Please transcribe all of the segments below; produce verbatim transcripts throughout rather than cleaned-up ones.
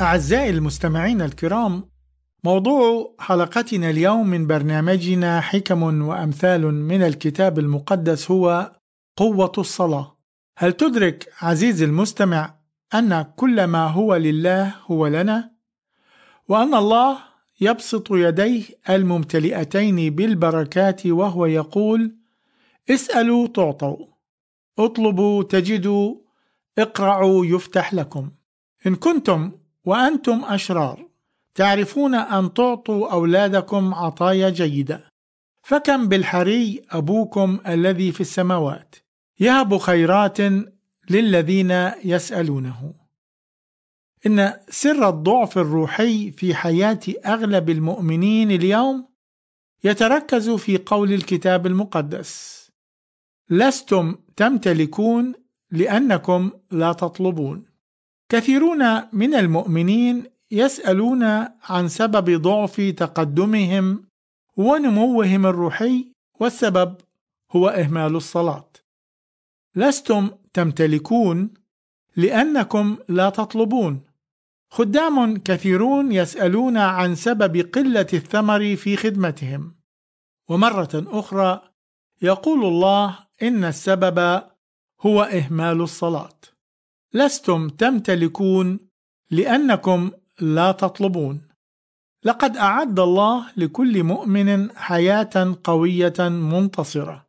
أعزائي المستمعين الكرام، موضوع حلقتنا اليوم من برنامجنا حكم وأمثال من الكتاب المقدس هو قوة الصلاة. هل تدرك عزيزي المستمع أن كل ما هو لله هو لنا؟ وأن الله يبسط يديه الممتلئتين بالبركات وهو يقول: اسألوا تعطوا، اطلبوا تجدوا، اقرعوا يفتح لكم. إن كنتم وأنتم أشرار تعرفون أن تعطوا أولادكم عطايا جيدة، فكم بالحري أبوكم الذي في السماوات يهب خيرات للذين يسألونه. إن سر الضعف الروحي في حياة أغلب المؤمنين اليوم يتركز في قول الكتاب المقدس: لستم تمتلكون لأنكم لا تطلبون. كثيرون من المؤمنين يسألون عن سبب ضعف تقدمهم ونموهم الروحي، والسبب هو إهمال الصلاة. لستم تمتلكون لأنكم لا تطلبون. خدام كثيرون يسألون عن سبب قلة الثمر في خدمتهم، ومرة أخرى يقول الله إن السبب هو إهمال الصلاة. لستم تمتلكون لأنكم لا تطلبون. لقد أعد الله لكل مؤمن حياة قوية منتصرة،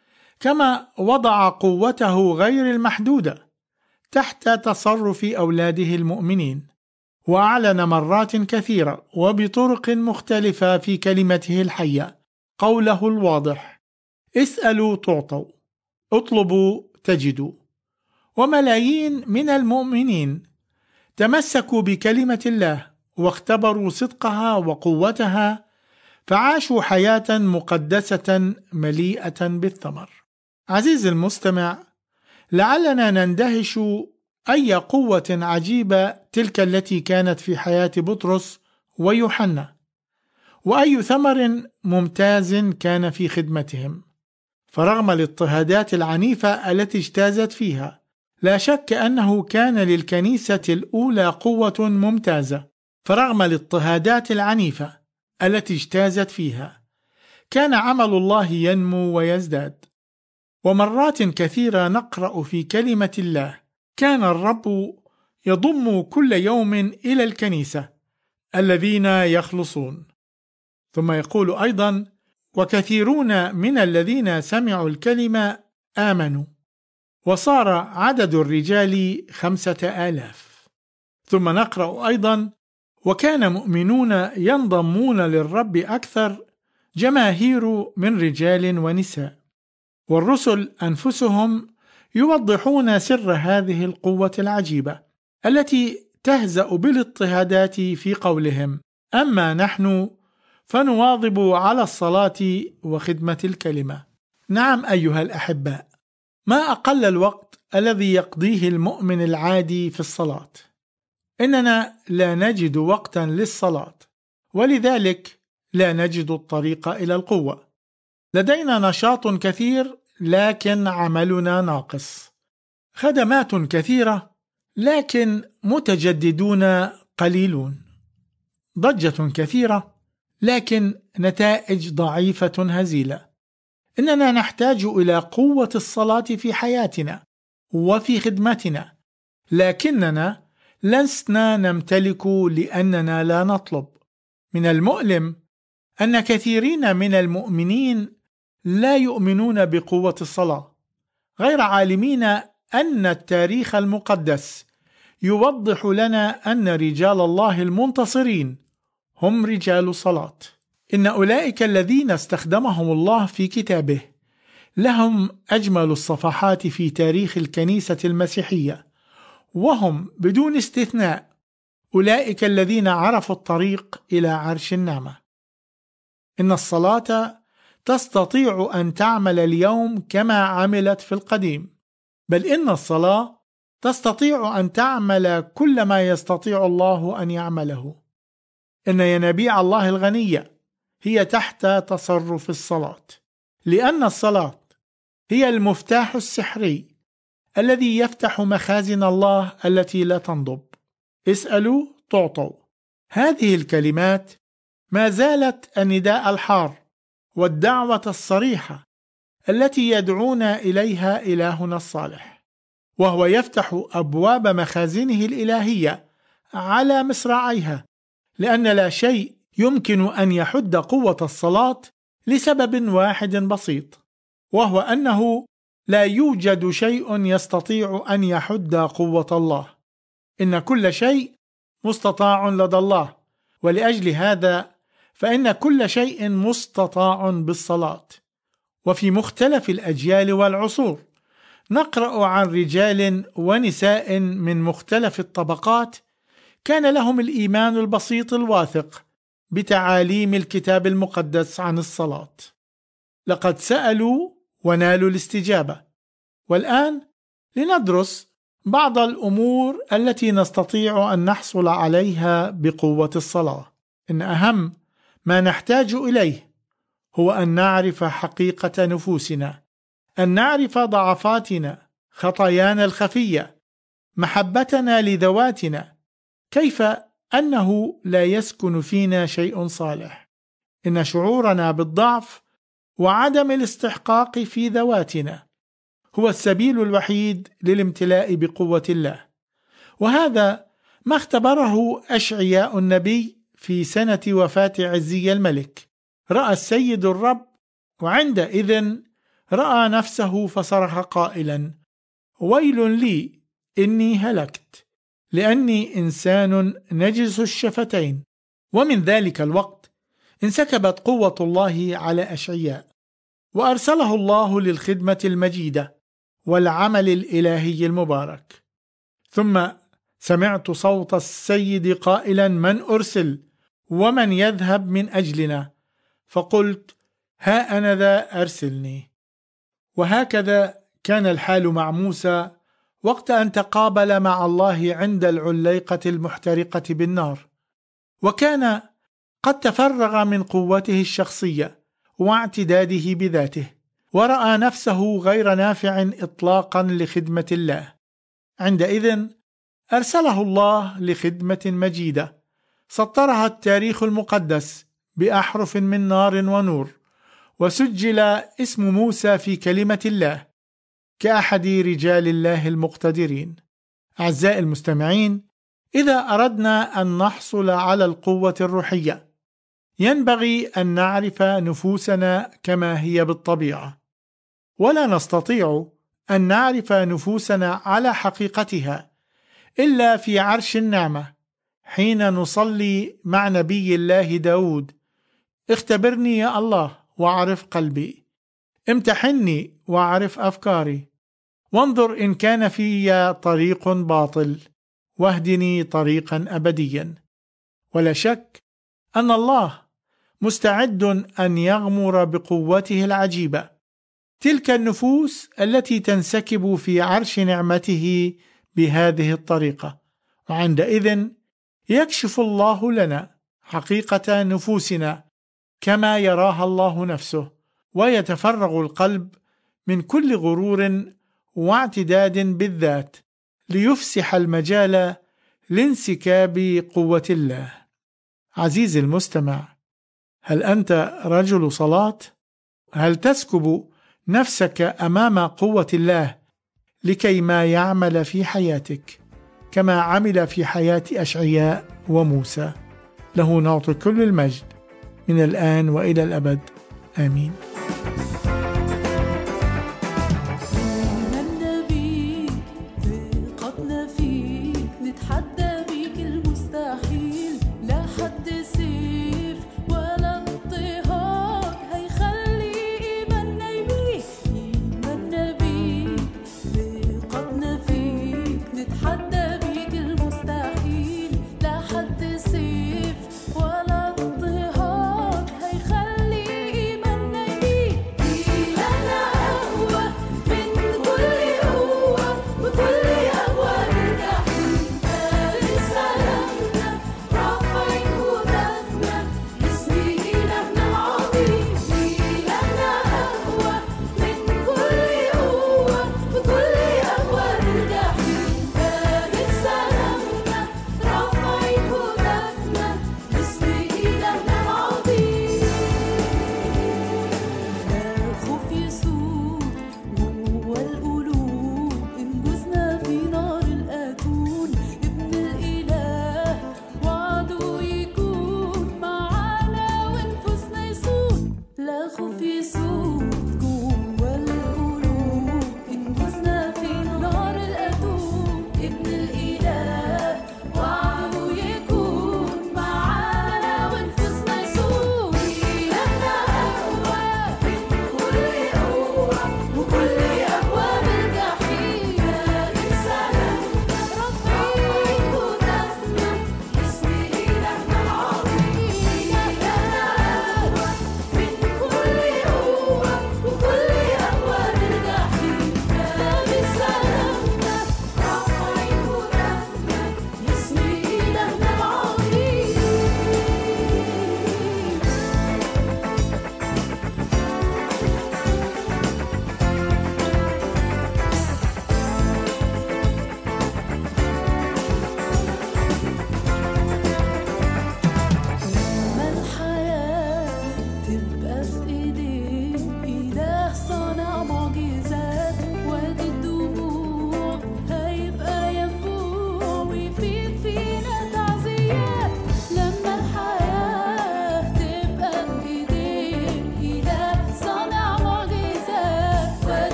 كما وضع قوته غير المحدودة تحت تصرف أولاده المؤمنين، وأعلن مرات كثيرة وبطرق مختلفة في كلمته الحية قوله الواضح: اسألوا تعطوا، اطلبوا تجدوا. وملايين من المؤمنين تمسكوا بكلمة الله واختبروا صدقها وقوتها، فعاشوا حياة مقدسة مليئة بالثمر. عزيزي المستمع، لعلنا نندهش أي قوة عجيبة تلك التي كانت في حياة بطرس ويوحنا، وأي ثمر ممتاز كان في خدمتهم. فرغم الاضطهادات العنيفة التي اجتازت فيها، لا شك أنه كان للكنيسة الأولى قوة ممتازة. فرغم الاضطهادات العنيفة التي اجتازت فيها، كان عمل الله ينمو ويزداد. ومرات كثيرة نقرأ في كلمة الله: كان الرب يضم كل يوم إلى الكنيسة الذين يخلصون. ثم يقول أيضا: وكثيرون من الذين سمعوا الكلمة آمنوا، وصار عدد الرجال خمسة آلاف. ثم نقرأ أيضا: وكان مؤمنون ينضمون للرب أكثر، جماهير من رجال ونساء. والرسل أنفسهم يوضحون سر هذه القوة العجيبة التي تهزأ بالاضطهادات في قولهم: أما نحن فنواظب على الصلاة وخدمة الكلمة. نعم أيها الأحباء، ما أقل الوقت الذي يقضيه المؤمن العادي في الصلاة. إننا لا نجد وقتا للصلاة، ولذلك لا نجد الطريق إلى القوة. لدينا نشاط كثير لكن عملنا ناقص، خدمات كثيرة لكن متجددون قليلون، ضجة كثيرة لكن نتائج ضعيفة هزيلة. إننا نحتاج إلى قوة الصلاة في حياتنا وفي خدمتنا، لكننا لسنا نمتلك لأننا لا نطلب. من المؤلم أن كثيرين من المؤمنين لا يؤمنون بقوة الصلاة، غير عالمين أن التاريخ المقدس يوضح لنا أن رجال الله المنتصرين هم رجال صلاة. إن أولئك الذين استخدمهم الله في كتابه لهم أجمل الصفحات في تاريخ الكنيسة المسيحية، وهم بدون استثناء أولئك الذين عرفوا الطريق إلى عرش النعمة. إن الصلاة تستطيع أن تعمل اليوم كما عملت في القديم، بل إن الصلاة تستطيع أن تعمل كل ما يستطيع الله أن يعمله. إن ينابيع الله الغنية هي تحت تصرف الصلاة، لأن الصلاة هي المفتاح السحري الذي يفتح مخازن الله التي لا تنضب. اسألوا تعطوا. هذه الكلمات ما زالت النداء الحار والدعوة الصريحة التي يدعونا إليها إلهنا الصالح، وهو يفتح أبواب مخازنه الإلهية على مصراعيها، لأن لا شيء يمكن أن يحد قوة الصلاة لسبب واحد بسيط، وهو أنه لا يوجد شيء يستطيع أن يحد قوة الله. إن كل شيء مستطاع لدى الله، ولأجل هذا فإن كل شيء مستطاع بالصلاة. وفي مختلف الأجيال والعصور نقرأ عن رجال ونساء من مختلف الطبقات كان لهم الإيمان البسيط الواثق بتعاليم الكتاب المقدس عن الصلاة. لقد سألوا ونالوا الاستجابة. والآن لندرس بعض الأمور التي نستطيع أن نحصل عليها بقوة الصلاة. إن أهم ما نحتاج إليه هو أن نعرف حقيقة نفوسنا، أن نعرف ضعفاتنا، خطايانا الخفية، محبتنا لذواتنا، كيف أنه لا يسكن فينا شيء صالح. إن شعورنا بالضعف وعدم الاستحقاق في ذواتنا هو السبيل الوحيد للامتلاء بقوة الله. وهذا ما اختبره أشعياء النبي في سنة وفاة عزي الملك. رأى السيد الرب وعندئذ رأى نفسه فصرخ قائلا: ويل لي إني هلكت لأني إنسان نجس الشفتين. ومن ذلك الوقت انسكبت قوة الله على أشعياء، وأرسله الله للخدمة المجيدة والعمل الإلهي المبارك. ثم سمعت صوت السيد قائلا: من أرسل ومن يذهب من أجلنا؟ فقلت: ها أنا ذا أرسلني. وهكذا كان الحال مع موسى وقت أن تقابل مع الله عند العليقة المحترقة بالنار، وكان قد تفرغ من قوته الشخصية واعتداده بذاته، ورأى نفسه غير نافع إطلاقا لخدمة الله. عندئذ أرسله الله لخدمة مجيدة سطرها التاريخ المقدس بأحرف من نار ونور، وسجل اسم موسى في كلمة الله كأحد رجال الله المقتدرين. أعزائي المستمعين، إذا أردنا أن نحصل على القوة الروحية ينبغي أن نعرف نفوسنا كما هي بالطبيعة، ولا نستطيع أن نعرف نفوسنا على حقيقتها إلا في عرش النعمة، حين نصلي مع نبي الله داود: اختبرني يا الله واعرف قلبي، امتحني واعرف أفكاري، وانظر إن كان في طريق باطل، واهدني طريقا أبديا. ولا شك أن الله مستعد أن يغمر بقوته العجيبة تلك النفوس التي تنسكب في عرش نعمته بهذه الطريقة، وعندئذ يكشف الله لنا حقيقة نفوسنا كما يراها الله نفسه، ويتفرغ القلب من كل غرور واعتداد بالذات ليفسح المجال لانسكاب قوة الله. عزيزي المستمع، هل أنت رجل صلاة؟ هل تسكب نفسك أمام قوة الله لكي ما يعمل في حياتك كما عمل في حياة أشعياء وموسى؟ له نعطي كل المجد من الآن وإلى الأبد، آمين.